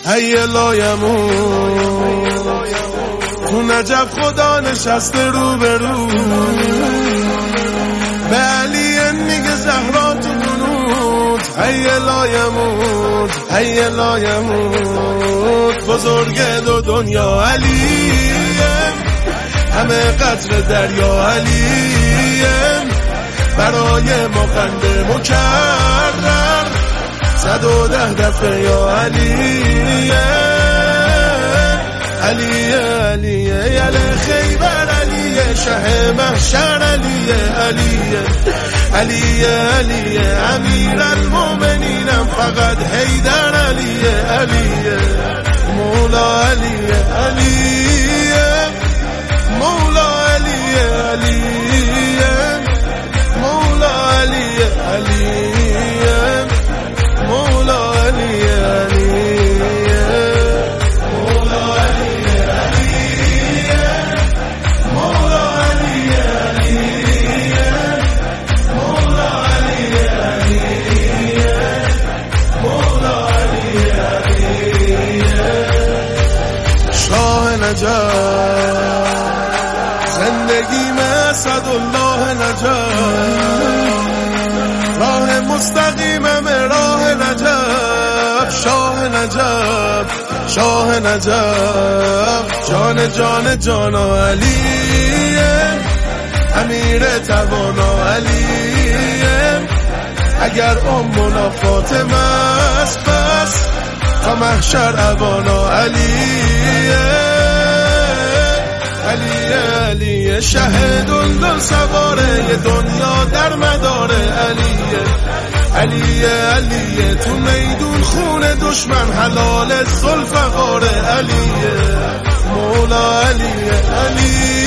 هی لایمون تو نجف خدا نشسته رو به رو به علی میگه زهرا تو قنوت هی لایمون هی لایمون بزرگ دو دنیا علیم همه قطر دریا علیم برای ما خنده مکرر 110 دفعه یا علیه علیه علیه یل خیبر علیه شه محشر علیه علیه علیه علیه امیر المومنینم فقط حیدر علیه علیه مولا علیه علیه مولا علیه علیه مولا علیه علیه مولا علیه علیه مولا علیه علیه مولا علیه علیه مولا علیه علیه مولا علیه علیه شاه نجف زندگی میں اسدالله نجف راه مستقیم میں راه نجف شاه نجف شاه نجف جان جان جانا علیه امیر توانا علیه اگر امنا فاطمه است پس تا محشر ابانا علیه علیه علیه شهدون دل سواره دنیا در مداره علیه علیه علیه تو میدون خون دشمن حلال ذوالفقار علیه مولا علیه علیه